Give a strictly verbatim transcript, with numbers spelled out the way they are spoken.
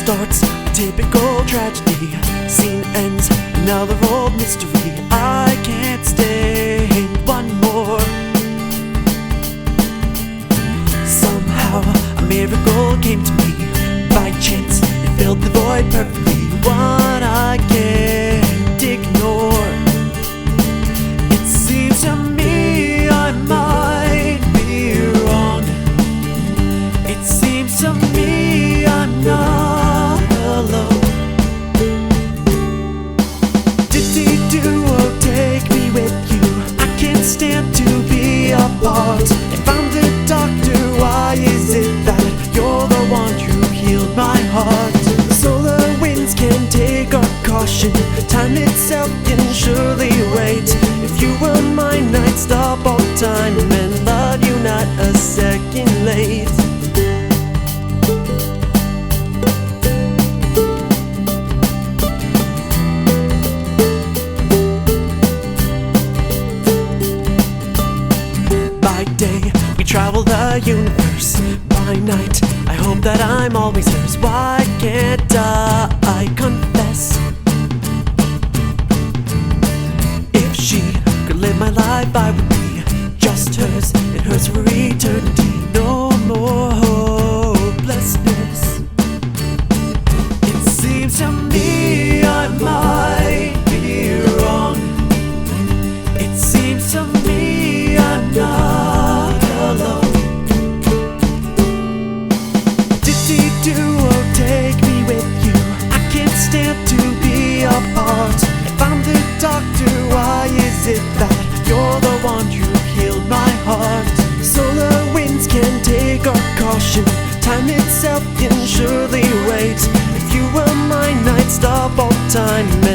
starts a typical tragedy. Scene ends, another old mystery. I can't stay one more. Somehow a miracle came to me by chance. It filled the void perfectly, one I can't ignore. It seems to me I might be wrong. It seems to me I'm not alone. Did-dee-do-oh, take me with you. I can't stand to be apart. If I'm the doctor, why is it that you're the one who healed my heart? The solar winds can take our caution. Time itself can surely wait. If you were mine, I'd stop all time and love you not a second late. By day, we travel the universe. By night, I hope that I'm always hers. Why can't I confess? If she could live my life, I would be just hers. It hurts for eternity. No more hopelessness. It seems to me I might be wrong. It seems to me I'm not alone. Did-dee-do-oh, take me with you. I can't stand to be apart. If I'm the doctor, why is it that you're the one who healed my heart? Solar winds can take our caution. Time itself can surely wait. If you were mine, I'd stop all time